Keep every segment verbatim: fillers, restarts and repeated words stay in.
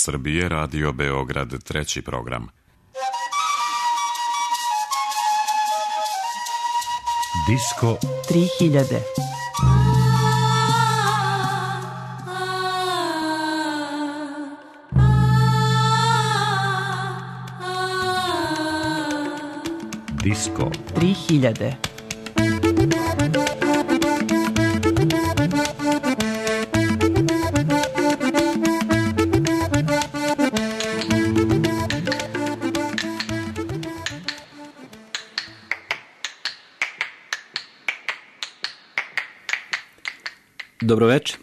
Srbije, Radio Beograd, treći program. Disko tri hiljade. Disko tri hiljade. Dobro večer.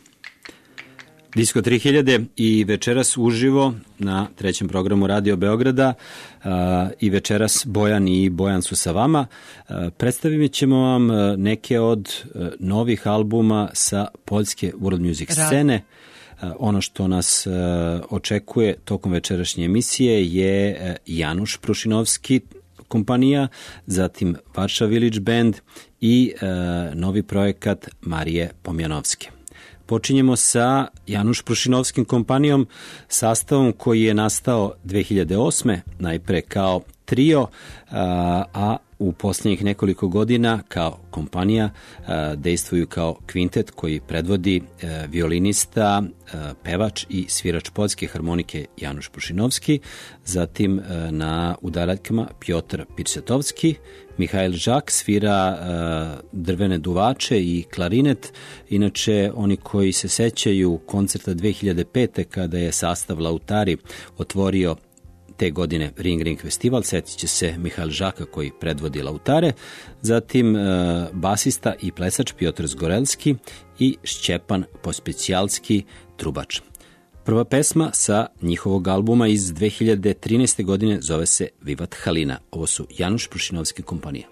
Disko tri hiljade i večeras uživo na trećem programu Radio Beograda i večeras Bojan i Bojan su sa vama. Predstavit ćemo vam neke od novih albuma sa poljske world music scene. Ono što nas očekuje tokom večerašnje emisije je Januš Prušinovski kompanija, zatim Varša Village Band i novi projekat Marije Pomjanovske. Počinjemo sa Januš Prušinovskim kompanijom, sastavom koji je nastao dve hiljade osme. najpre kao trio, a, a u posljednjih nekoliko godina kao kompanija a, dejstvuju kao kvintet koji predvodi a, violinista, a, pevač i svirač poljske harmonike Januš Prušinovski, zatim a, na udaraljkama Pjotr Pirsetovski, Mihajl Žak svira uh, drvene duvače i klarinet. Inače, oni koji se sećaju koncerta dve hiljade pete kada je sastav Lautari otvorio te godine Ring Ring festival, setit će se Mihajl Žaka koji predvodi Lautare, zatim uh, basista i plesač Pjotr Zgorelski i Šćepan Pospecijalski trubač. Prva pesma sa njihovog albuma iz dve hiljade trinaeste. godine zove se Vivat Halina. Ovo su Januš Prušinovski kompanija.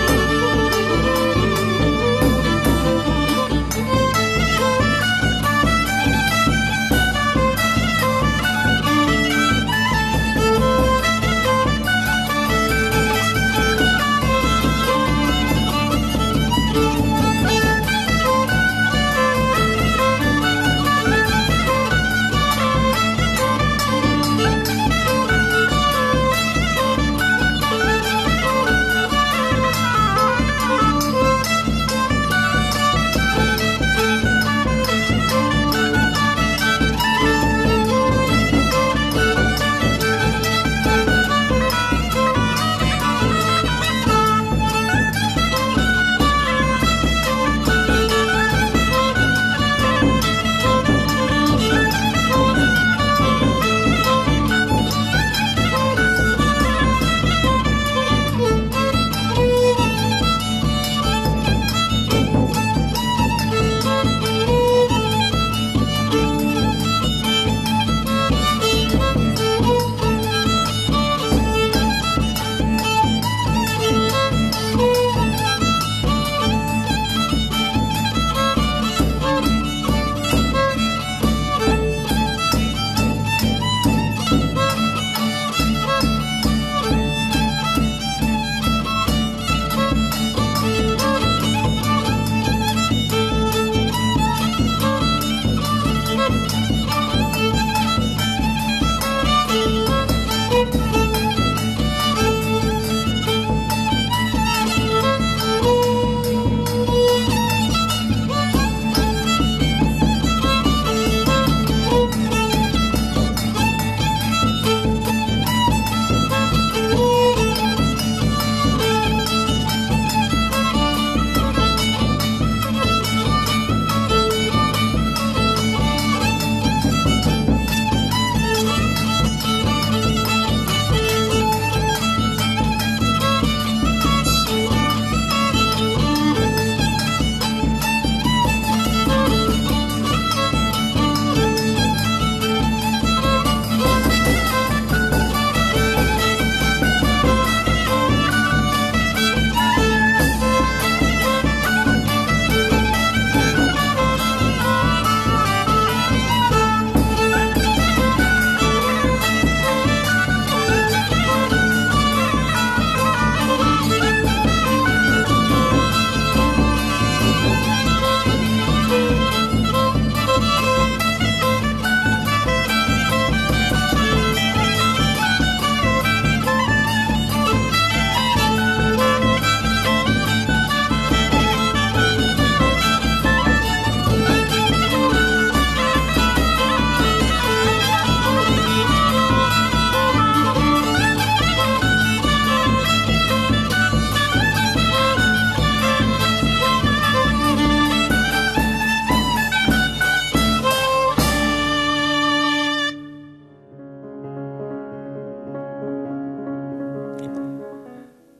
Thank you.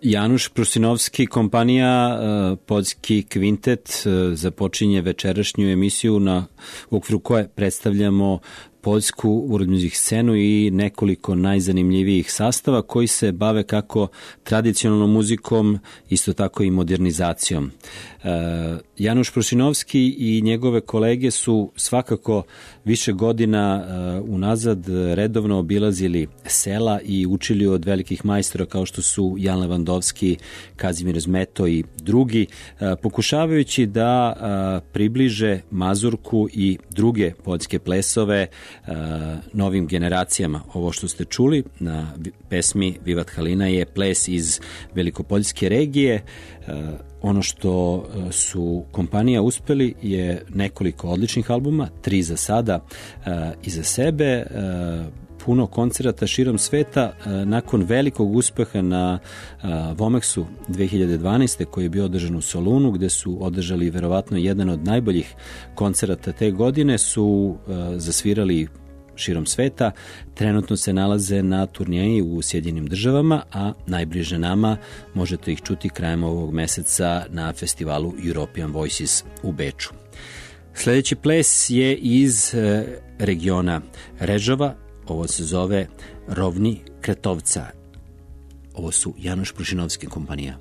Januš Prusinovski, kompanija Poljski kvintet, započinje večerašnju emisiju na, u okviru koje predstavljamo poljsku world music scenu i nekoliko najzanimljivijih sastava koji se bave kako tradicionalnom muzikom, isto tako i modernizacijom. Januš Prusinovski i njegove kolege su svakako više godina unazad redovno obilazili sela i učili od velikih majstora kao što su Jan Levandovski, Kazimir Zmeto i drugi, pokušavajući da približe mazurku i druge poljske plesove novim generacijama. Ovo što ste čuli na pesmi Vivat Halina je ples iz Velikopoljske regije. Ono što su kompanija uspeli je nekoliko odličnih albuma, tri za sada iza sebe, puno koncerata širom sveta. Nakon velikog uspeha na Vomexu dve hiljade dvanaeste koji je bio održan u Solunu, gde su održali verovatno jedan od najboljih koncerata te godine, su zasvirali širom sveta. Trenutno se nalaze na turneji u Sjedinjenim državama, a najbliže nama možete ih čuti krajem ovog meseca na festivalu European Voices u Beču. Sljedeći ples je iz regiona Režova. Ovo se zove Rovni Kretovca. Ovo su Januš Prusinovski kompanija.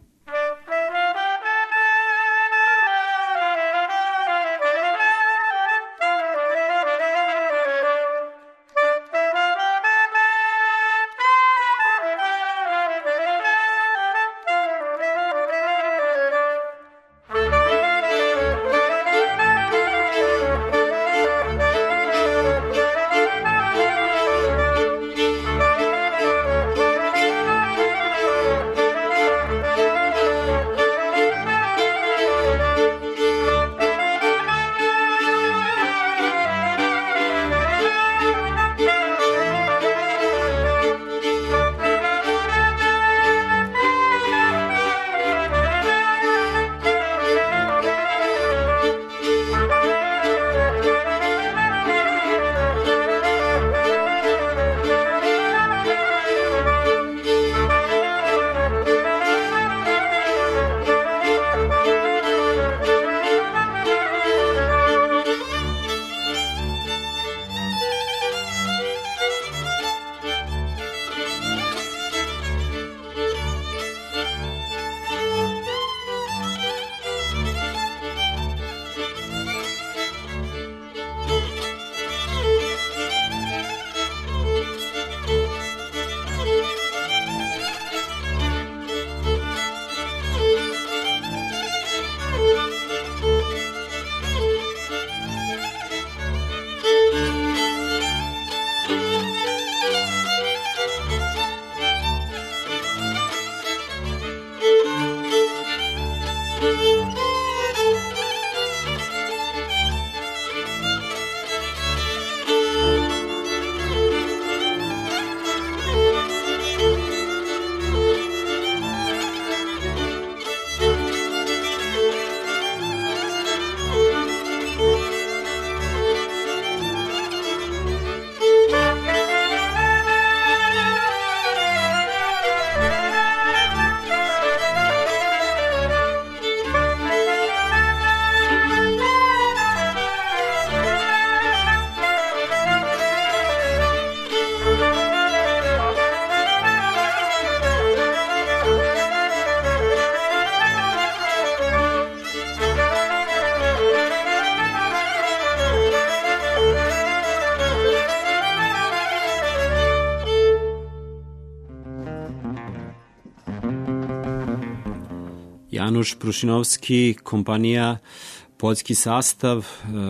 Januš Prusinovski, kompanija, poljski sastav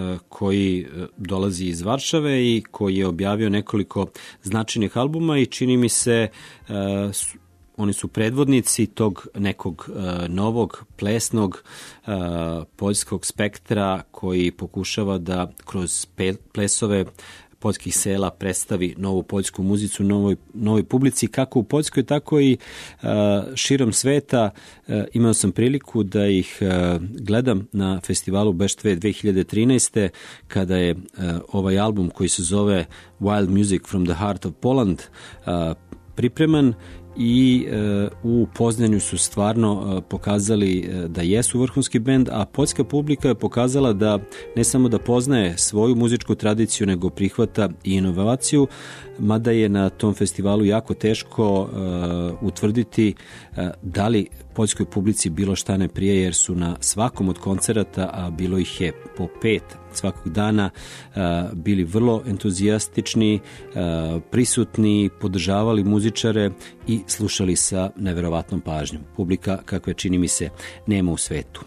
koji dolazi iz Varšave i koji je objavio nekoliko značajnih albuma i čini mi se oni su predvodnici tog nekog novog plesnog poljskog spektra koji pokušava da kroz plesove poljskih sela predstavi novu poljsku muziku novoj, novoj publici, kako u Poljskoj, tako i uh, širom sveta. Uh, imao sam priliku da ih uh, gledam na festivalu Beštve dve hiljade trinaeste kada je uh, ovaj album koji se zove Wild Music from the Heart of Poland uh, pripreman i e, u Poznanju su stvarno e, pokazali e, da jesu vrhunski bend, a poljska publika je pokazala da ne samo da poznaje svoju muzičku tradiciju, nego prihvata i inovaciju, mada je na tom festivalu jako teško e, utvrditi e, da li poljskoj publici bilo šta ne prije, jer su na svakom od koncerata, a bilo ih je po pet svakog dana, bili vrlo entuzijastični, prisutni, podržavali muzičare i slušali sa neverovatnom pažnjom. Publika, kakve čini mi se, nema u svetu.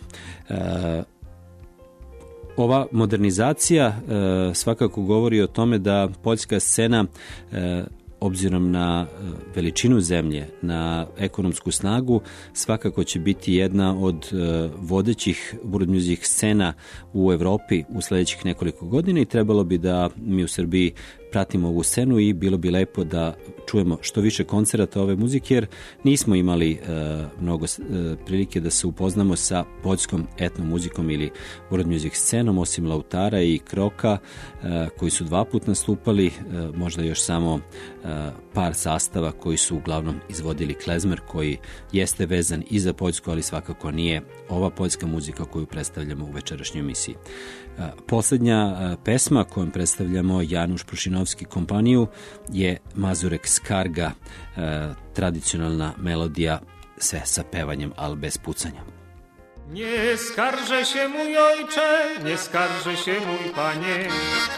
Ova modernizacija svakako govori o tome da poljska scena, obzirom na veličinu zemlje, na ekonomsku snagu, svakako će biti jedna od vodećih world music scena u Evropi u sledećih nekoliko godina i trebalo bi da mi u Srbiji pratimo ovu scenu i bilo bi lepo da čujemo što više koncerata ove muzike, jer nismo imali e, mnogo e, prilike da se upoznamo sa poljskom etno muzikom ili world music scenom, osim Lautara i Kroka, e, koji su dva put nastupali, e, možda još samo e, par sastava koji su uglavnom izvodili klezmer, koji jeste vezan i za Poljsku, ali svakako nije ova poljska muzika koju predstavljamo u večerašnjoj emisiji. Poslednja pesma kojom predstavljamo Januš Prušinovski kompaniju je Mazurek Skarga, tradicionalna melodija, sve sa pevanjem, ali bez pucanja. Nie skarżę się, mój ojcze, nie skarżę się, mój panie,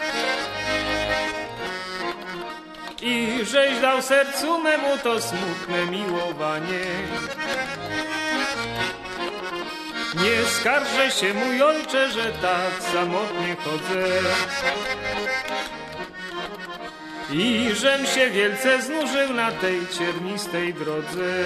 i żeś dał sercu memu to smutne miłowanie. Nie skarżę się, mój ojcze, że tak samotnie chodzę i żem się wielce znużył na tej ciernistej drodze.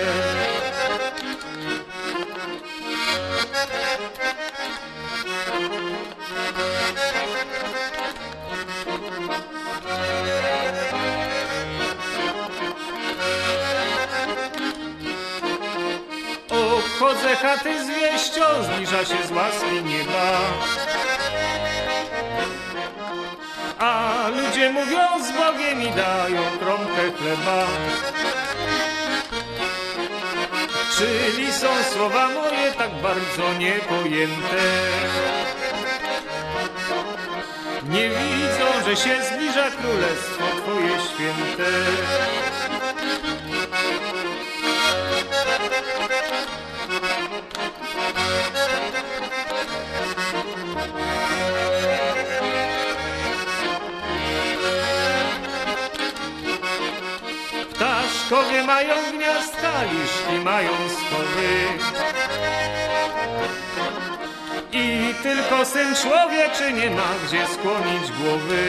Obchodzę chaty z wieścią, zbliża się z łaski nieba, a ludzie mówią z Bogiem i dają kromkę chleba. Czyli są słowa moje tak bardzo niepojęte? Nie widzą, że się zbliża królestwo Twoje święte. Ptaszkowie mają gniazdka, liszki mają schody i tylko syn człowieczy nie ma gdzie skłonić głowy.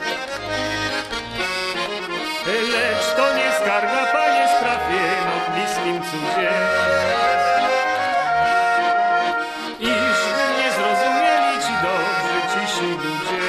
Lecz to nie skarga, panie, sprawie na bliskim cudzie, iż nie zrozumieli ci dobrzy, cisi ludzie.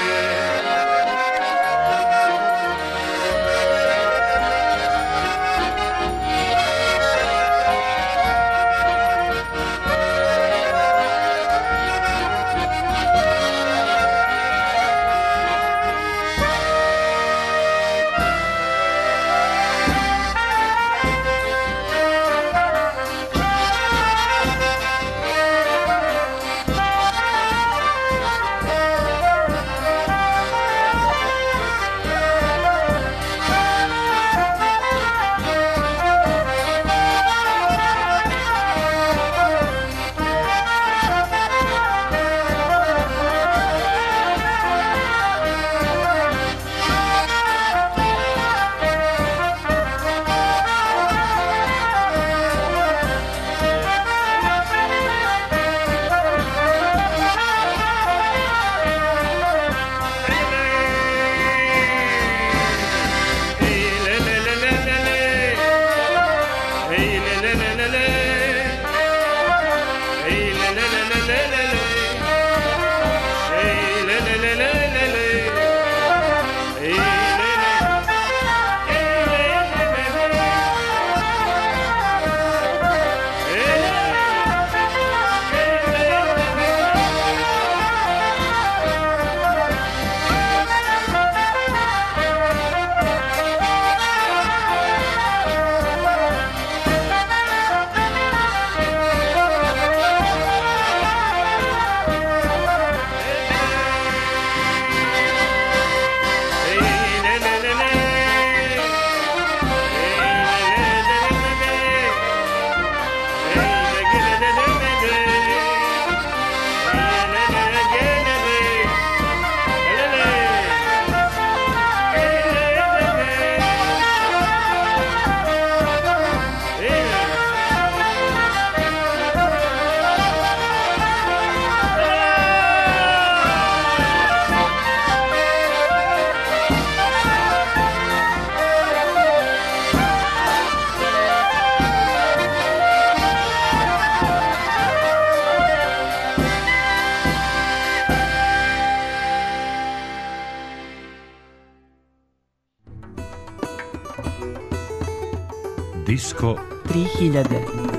Disko tri hiljade.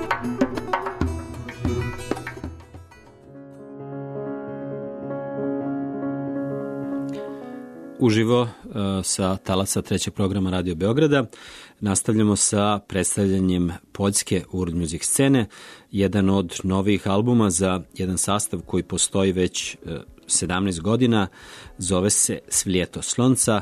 Uživo uh, sa talasa trećeg programa Radio Beograda nastavljamo sa predstavljanjem poljske world music scene, jedan od novih albuma za jedan sastav koji postoji već uh, sedamnaest godina, zove se Svljeto slonca.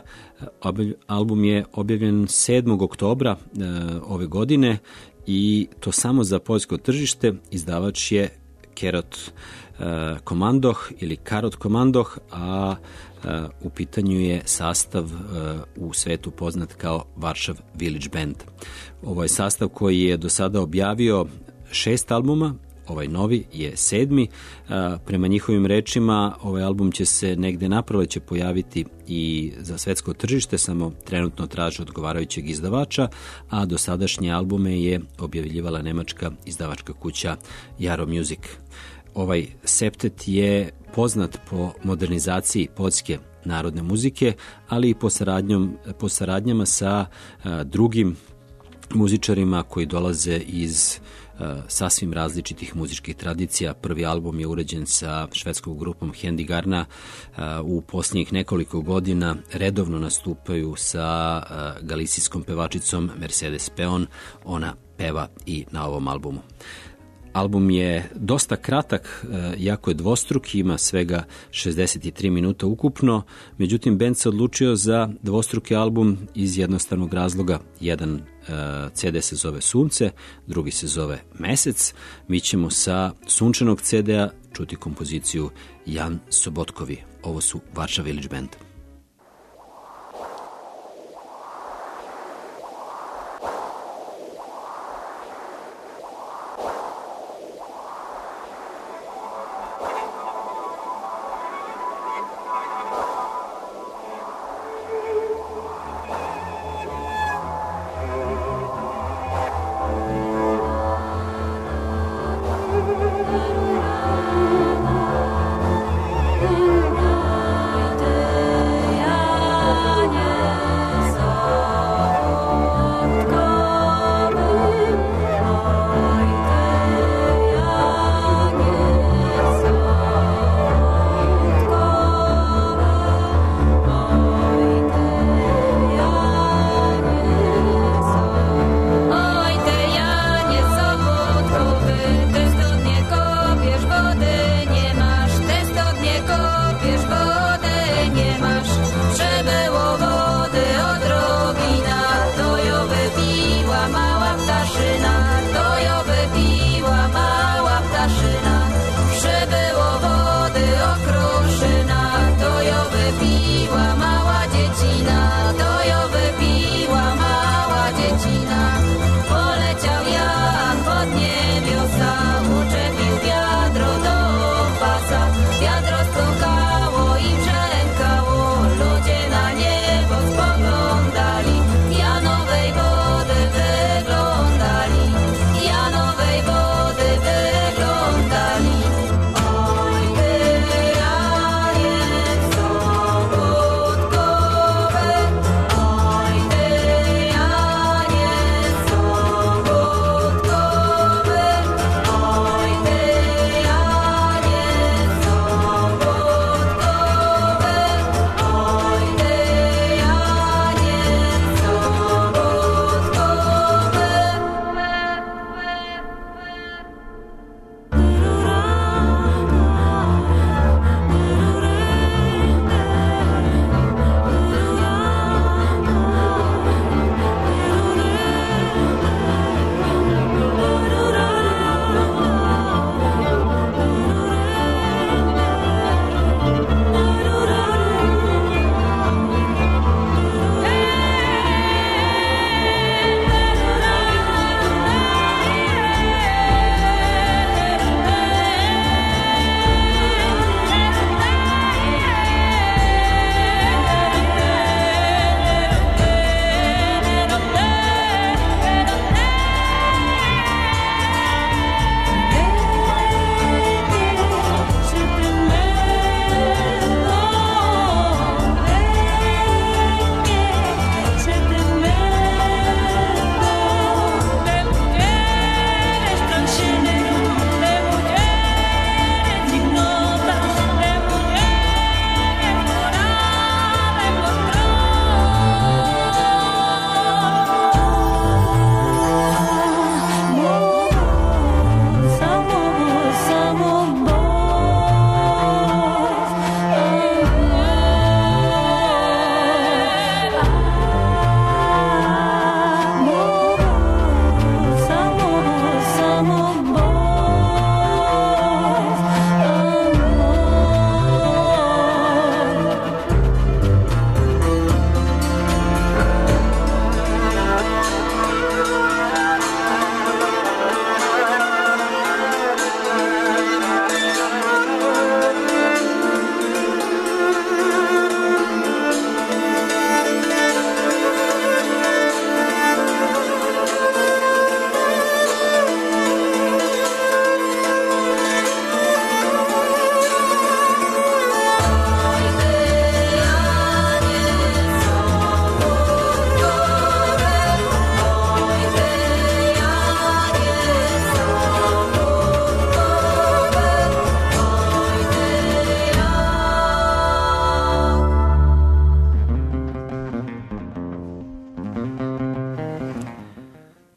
Album je objavljen sedmog oktobra uh, ove godine i to samo za poljsko tržište. Izdavač je Kerot uh, Komandoh ili Karot Komandoh, a uh, u pitanju je sastav uh, u svetu poznat kao Varšav Village Band. Ovo je sastav koji je do sada objavio šest albuma, ovaj novi je sedmi. Uh, prema njihovim rečima, ovaj album će se negde na proleće pojaviti i za svetsko tržište, samo trenutno traže odgovarajućeg izdavača, a dosadašnje albume je objavljivala nemačka izdavačka kuća Jaro Music. Ovaj septet je poznat po modernizaciji poljske narodne muzike, ali i po, saradnjom, po saradnjama sa a, drugim muzičarima koji dolaze iz a, sasvim različitih muzičkih tradicija. Prvi album je urađen sa švedskom grupom Hendy Garna. A, u posljednjih nekoliko godina redovno nastupaju sa a, galisijskom pevačicom Mercedes Peon. Ona peva i na ovom albumu. Album je dosta kratak, jako je dvostruki, ima svega šezdeset tri minuta ukupno, međutim bend se odlučio za dvostruki album iz jednostavnog razloga. Jedan ce de se zove Sunce, drugi se zove Mesec. Mi ćemo sa sunčanog ce de a čuti kompoziciju Jan Sobotkovi. Ovo su Varšav Village Band. Night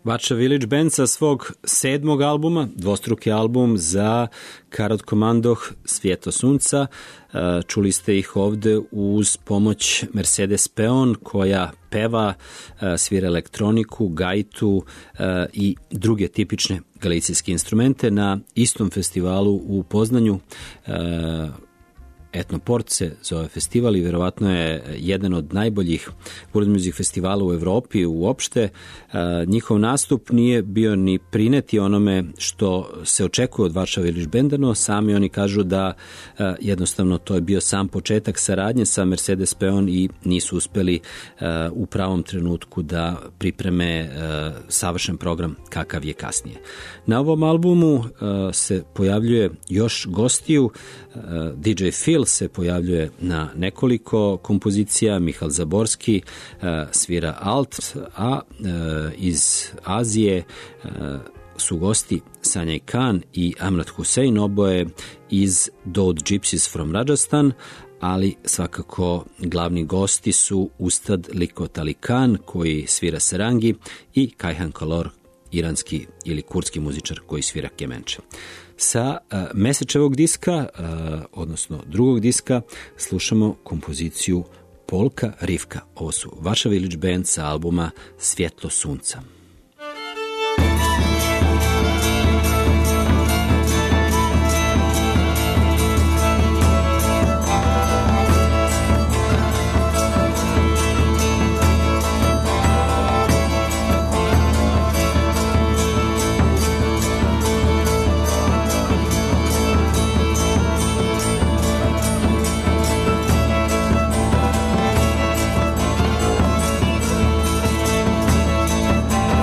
Vača Village Band sa svog sedmog albuma, dvostruki album za Karod komandoh Svjetlo sunca. Čuli ste ih ovde uz pomoć Mercedes Peon koja peva, svira elektroniku, gajtu i druge tipične galicijske instrumente na istom festivalu u Poznanju. Etnoport se zove festival i verovatno je jedan od najboljih world music festivala u Evropi uopšte. E, njihov nastup nije bio ni prineti onome što se očekuje od Vača Village Banda, no sami oni kažu da e, jednostavno to je bio sam početak saradnje sa Mercedes Peon i nisu uspeli e, u pravom trenutku da pripreme e, savršen program kakav je kasnije. Na ovom albumu e, se pojavljuje još gostiju, e, D J Phil se pojavljuje na nekoliko kompozicija, Mihal Zaborski e, svira alt, a e, iz Azije e, su gosti Sanjay Khan i Amrat Hussein, oboje iz Dode Gypsies from Rajasthan, ali svakako glavni gosti su Ustad Likot Ali Khan koji svira sarangi i Kayhan Kalor, iranski ili kurdski muzičar koji svira kemenče. Sa uh, mesečevog diska, uh, odnosno drugog diska, slušamo kompoziciju Polka Rivka. Ovo su Vača Village Band sa albuma Svjetlo sunca. Polka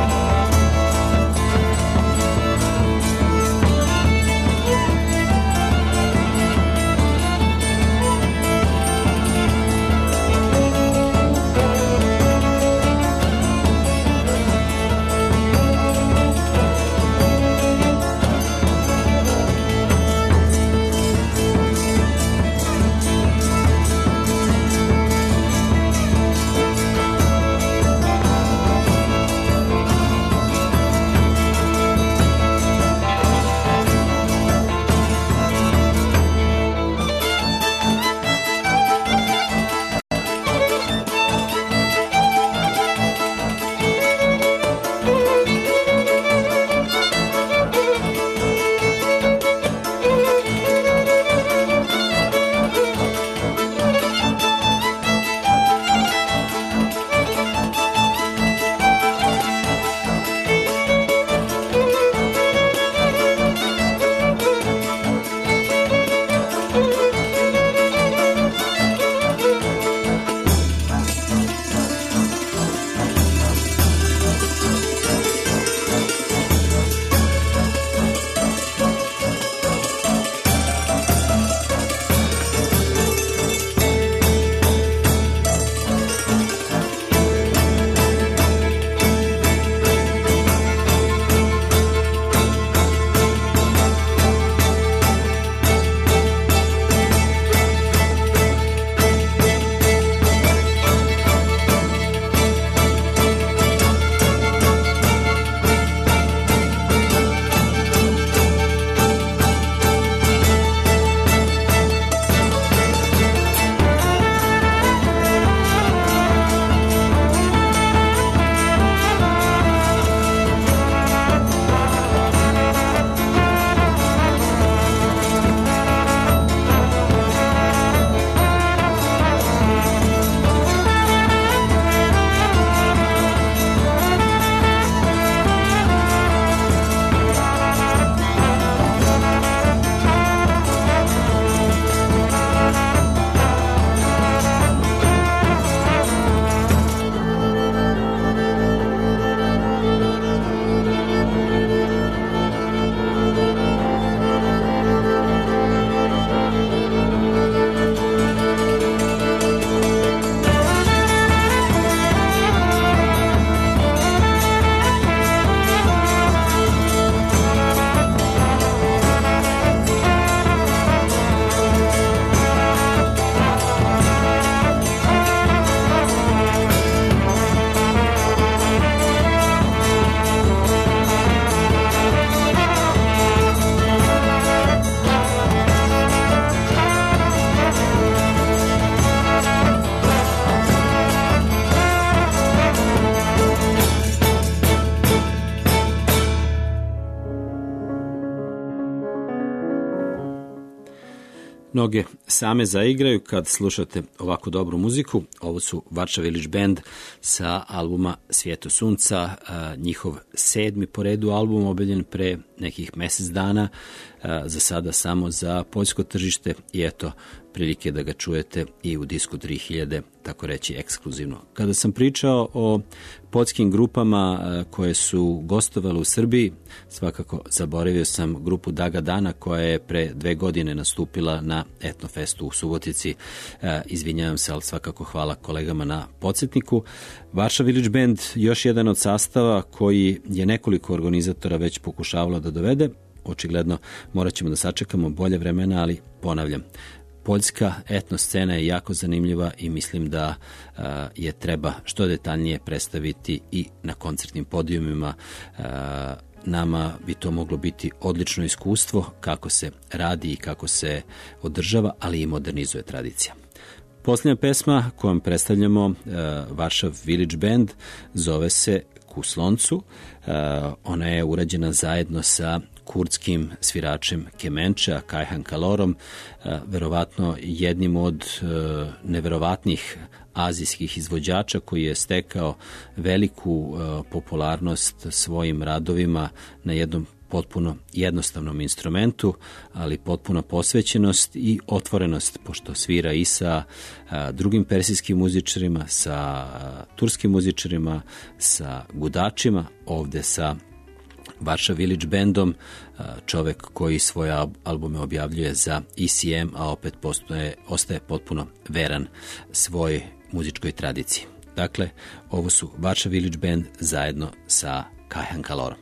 Noge same zaigraju kad slušate ovako dobru muziku. Ovo su Varša Village Band sa albuma Svijeto sunca, njihov sedmi po redu album, objavljen pre nekih mesec dana, za sada samo za poljsko tržište i eto prilike da ga čujete i u Disku tri hiljade, tako reći ekskluzivno. Kada sam pričao o poljskim grupama koje su gostovale u Srbiji, svakako zaboravio sam grupu Daga Dana koja je pre dve godine nastupila na Etnofestu u Subotici. Izvinjavam se, ali svakako hvala kolegama na podsjetniku. Varša Village Band, još jedan od sastava koji je nekoliko organizatora već pokušavalo da dovede. Očigledno morat ćemo da sačekamo bolje vremena, ali ponavljam, poljska etno scena je jako zanimljiva i mislim da a, je treba što detaljnije predstaviti i na koncertnim podijumima. A, nama bi to moglo biti odlično iskustvo kako se radi i kako se održava, ali i modernizuje tradicija. Posljednja pesma kojom predstavljamo uh, Varša Village Band zove se Ku sloncu. Uh, ona je urađena zajedno sa kurdskim sviračem kemenča Kajhan Kalorom, uh, verovatno jednim od uh, neverovatnih azijskih izvođača koji je stekao veliku uh, popularnost svojim radovima na jednom potpuno jednostavnom instrumentu, ali potpuna posvećenost i otvorenost, pošto svira i sa a, drugim persijskim muzičarima, sa a, turskim muzičarima, sa gudačima, ovde sa Varša Village Bandom, a, čovek koji svoje albume objavljuje za E C M, a opet postoje, ostaje potpuno veran svojoj muzičkoj tradiciji. Dakle, ovo su Varša Village Band zajedno sa Kajhan Kalorom.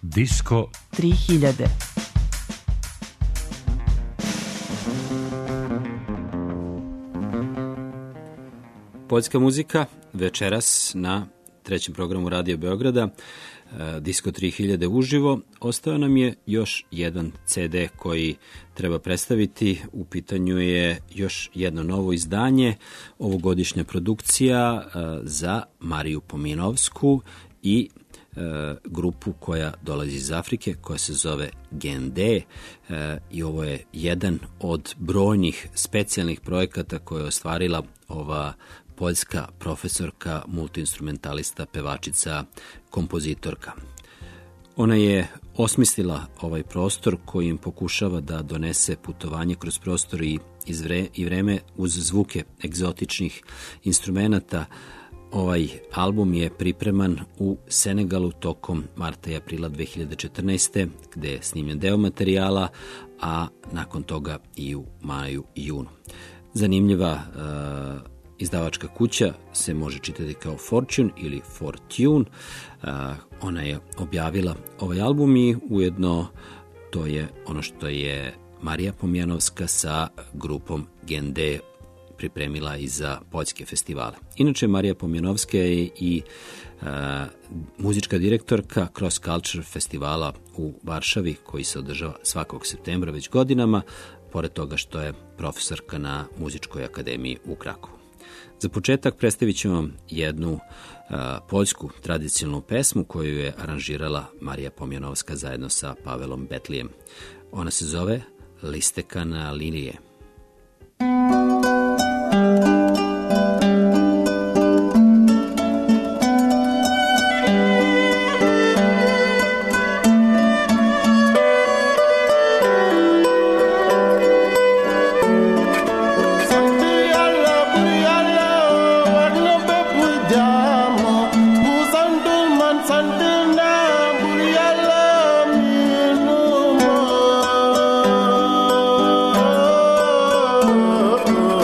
Disko tri hiljade. Poljska muzika večeras na trećem programu Radio Beograda, Disko tri hiljade uživo. Ostao nam je još jedan ce de koji treba predstaviti. U pitanju je još jedno novo izdanje, ovogodišnja produkcija za Mariju Pomijanovsku i grupu koja dolazi iz Afrike, koja se zove Gendé, i ovo je jedan od brojnih specijalnih projekata koje je ostvarila ova poljska profesorka, multiinstrumentalista, pevačica, kompozitorka. Ona je osmislila ovaj prostor koji im pokušava da donese putovanje kroz prostor i, izvre, i vreme uz zvuke egzotičnih instrumenata. Ovaj album je pripreman u Senegalu tokom marta i aprila dve hiljade četrnaeste. gde je snimljen deo materijala, a nakon toga i u maju i junu. Zanimljiva uh, izdavačka kuća se može čitati kao Fortune ili Fortune. Uh, ona je objavila ovaj album i ujedno to je ono što je Marija Pomijanovska sa grupom Gendé pripremila i za poljske festivale. Inače, Marija Pomijanovska je i uh, muzička direktorka Cross Culture festivala u Varšavi, koji se održava svakog septembra već godinama, pored toga što je profesorka na Muzičkoj akademiji u Krakovu. Za početak predstavit ću vam jednu uh, poljsku tradicionalnu pesmu koju je aranžirala Marija Pomijanovska zajedno sa Pavelom Betlijem. Ona se zove Listeka na linije. Oh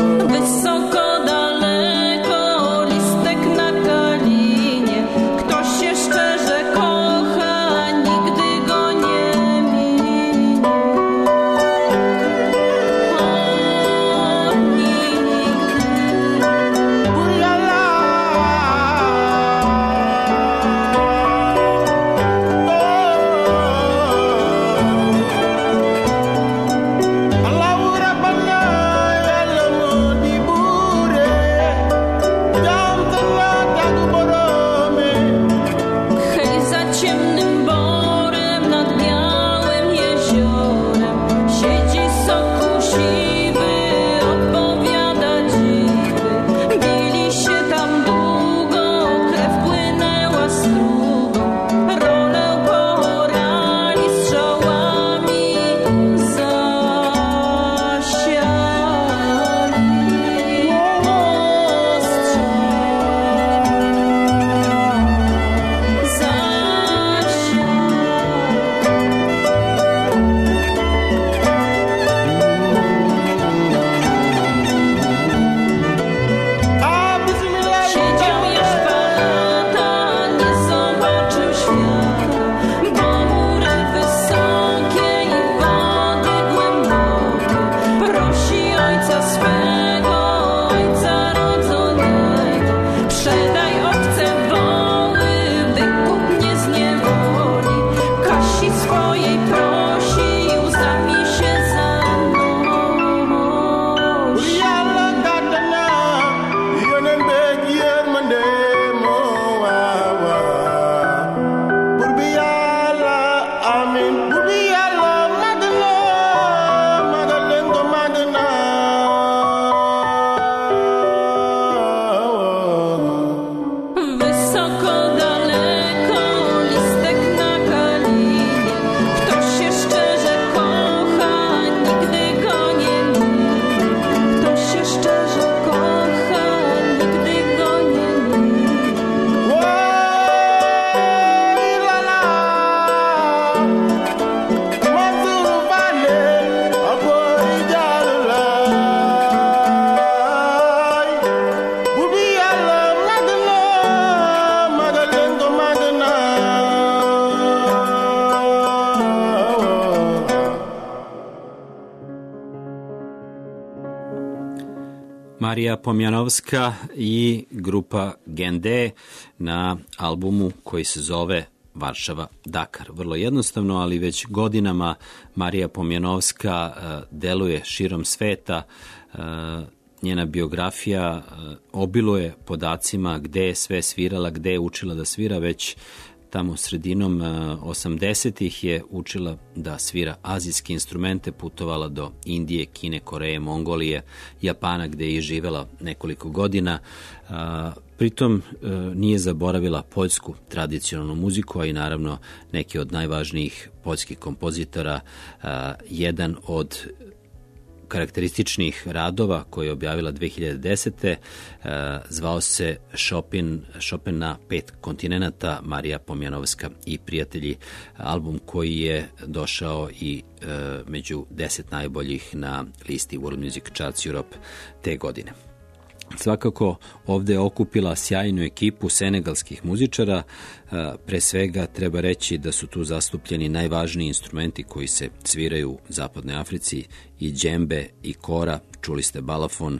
Marija Pomjanovska i grupa Gendé na albumu koji se zove Varšava Dakar. Vrlo jednostavno, ali već godinama Marija Pomjanovska uh, deluje širom sveta. Uh, njena biografija uh, obiluje podacima gde je sve svirala, gde je učila da svira. Već tamo sredinom osamdesetih je učila da svira azijske instrumente, putovala do Indije, Kine, Koreje, Mongolije, Japana, gde je živela nekoliko godina. Pritom nije zaboravila poljsku tradicionalnu muziku, a i naravno neki od najvažnijih poljskih kompozitora. Jedan od karakterističnih radova koje je objavila dve hiljade desete. zvao se Chopin, Chopin na pet kontinenata, Marija Pomjanovska i prijatelji, album koji je došao i e, među deset najboljih na listi World Music Charts Europe te godine. Svakako ovde je okupila sjajnu ekipu senegalskih muzičara. Pre svega treba reći da su tu zastupljeni najvažniji instrumenti koji se sviraju u Zapadnoj Africi, i džembe i kora, čuli ste balafon,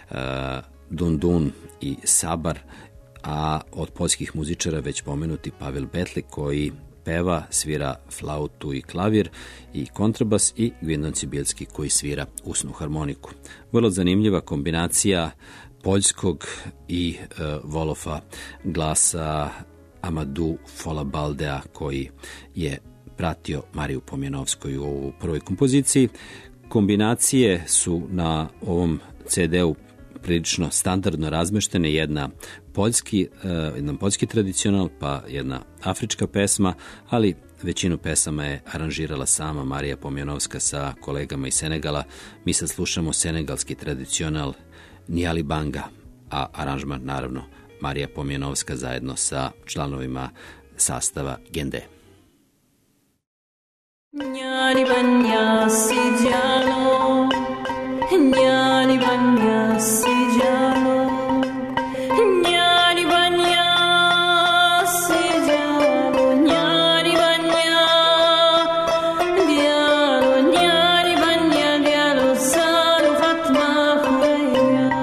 dundun i sabar, a od poljskih muzičara već pomenuti Pavel Betlik koji peva, svira flautu i klavir i kontrabas, i Gvindon Cibilski koji svira usnu harmoniku. Vrlo zanimljiva kombinacija poljskog i e, Volofa glasa Amadou Folabaldea koji je pratio Mariju Pomjanovsku u prvoj kompoziciji. Kombinacije su na ovom ce de-u prilično standardno razmeštene, jedna poljski, uh, jedan poljski tradicional, pa jedna afrička pesma, ali većinu pesama je aranžirala sama Marija Pomjanovska sa kolegama iz Senegala. Mi sad slušamo senegalski tradicional Nijali Banga, a aranžman naravno Marija Pomjanovska zajedno sa članovima sastava Gendé. Nyani banya sijalo, nyani banya sijalo, nyani banya sijalo, nyani banya dialo, nyani banya dialo salu Fatma Khurayya.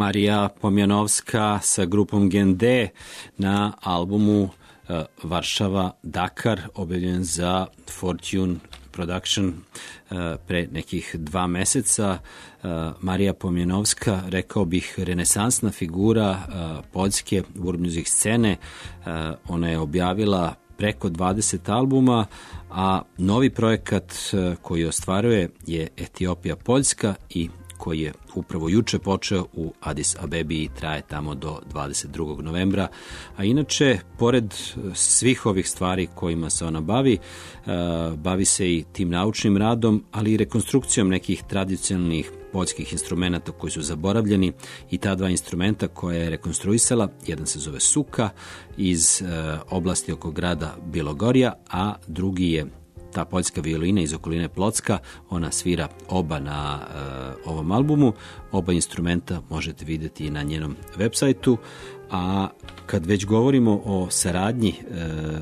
Marija Pomjanovska sa grupom Gen D na albumu uh, Varšava Dakar, objavljen za Fortune Production uh, pre nekih dva meseca. Uh, Marija Pomjanovska, rekao bih, renesansna figura uh, poljske world music scene. Uh, ona je objavila preko dvadeset albuma, a novi projekat uh, koji ostvaruje je Etiopija Poljska i koji je upravo juče počeo u Adis Abebi i traje tamo do dvadeset drugog novembra. A inače, pored svih ovih stvari kojima se ona bavi, bavi se i tim naučnim radom, ali i rekonstrukcijom nekih tradicionalnih poljskih instrumenta koji su zaboravljeni, i ta dva instrumenta koje je rekonstruisala, jedan se zove suka iz oblasti oko grada Bilogorja, a drugi je ta poljska violina iz okoline Plocka. Ona svira oba na uh, ovom albumu. Oba instrumenta možete vidjeti na njenom web sajtu. A kad već govorimo o saradnji uh,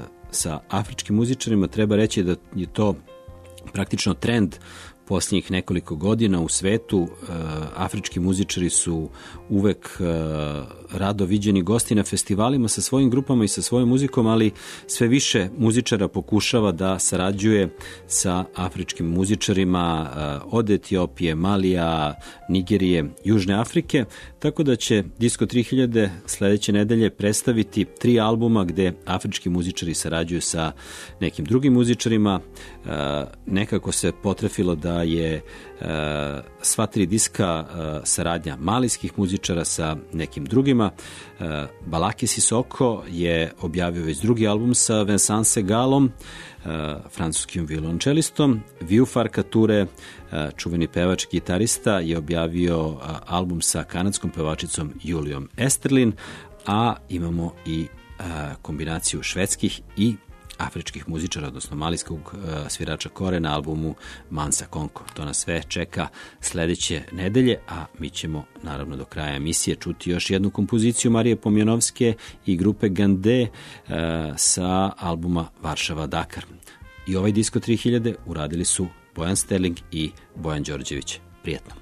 sa afričkim muzičarima, treba reći da je to praktično trend posljednjih nekoliko godina u svetu. Uh, afrički muzičari su uvek uh, rado viđeni gosti na festivalima sa svojim grupama i sa svojom muzikom, ali sve više muzičara pokušava da sarađuje sa afričkim muzičarima uh, od Etiopije, Malija, Nigerije, Južne Afrike, tako da će Disko tri hiljade sledeće nedelje predstaviti tri albuma gde afrički muzičari sarađuju sa nekim drugim muzičarima. Uh, nekako se potrefilo da je uh, sva tri diska uh, saradnja malijskih muzičara sa nekim drugima. Uh, Balake Sisoko je objavio već drugi album sa Vincent Segalom, uh, francuskim violončelistom. Viufar Kature, uh, čuveni pevač gitarista, je objavio uh, album sa kanadskom pevačicom Julijom Esterlin, a imamo i uh, kombinaciju švedskih i afričkih muzičara, odnosno malijskog uh, svirača kore na albumu Mansa Konko. To nas sve čeka sledeće nedelje, a mi ćemo naravno do kraja emisije čuti još jednu kompoziciju Marije Pomjanovske i grupe Gen D uh, sa albuma Varšava Dakar. I ovaj Disko tri hiljade uradili su Bojan Sterling i Bojan Đorđević. Prijetno.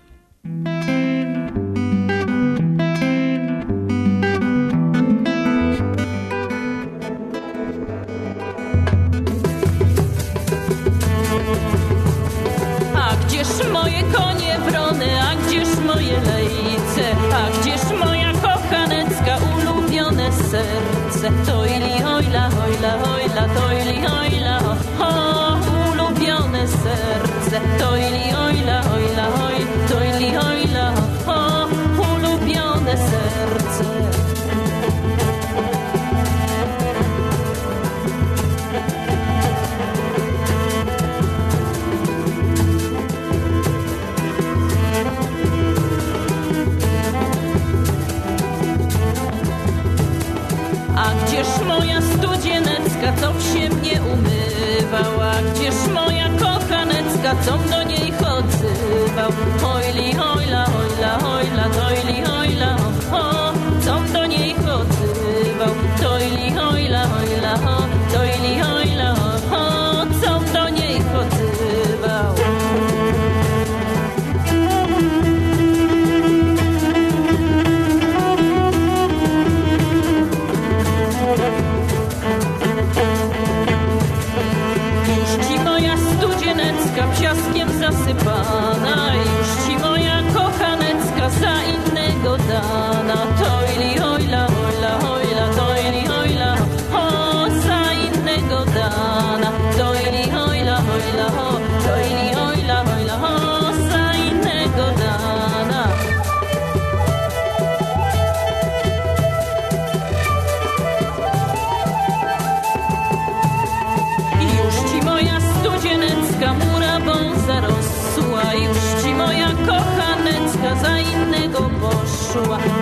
Moje konie wrony, a gdzież moje lejce, a gdzież moja kochanecka, ulubione serce. Tojli hojla, hojla, hojla, tojli hojla, ho, ho, ulubione serce. Tojli hojla, hojla, hoj, tojli hojla, ho, ho, ulubione serce. Gdzież moja studzienecka, co się mnie umywała? Gdzież moja kochanecka, co do niej odzywał? Hojli, hojla, hojla, hojla, tojli, hojla, ho, ho, co do niej odzywał? Tojli, hojla, hojla, ho, tojli, hojla, ho, ho, co do niej odzywał? Piaskiem zasypana, już ci moja kochanecka za innego dana. Tojli hojla, hojla, hojla, tojli hojla, ho, za innego dana. Tojli hojla, hojla, ho, tojli hojla, hojla, ho, za innego dana. Już ci moja studzienecka zarosła, już ci moja kochanecka za innego poszła.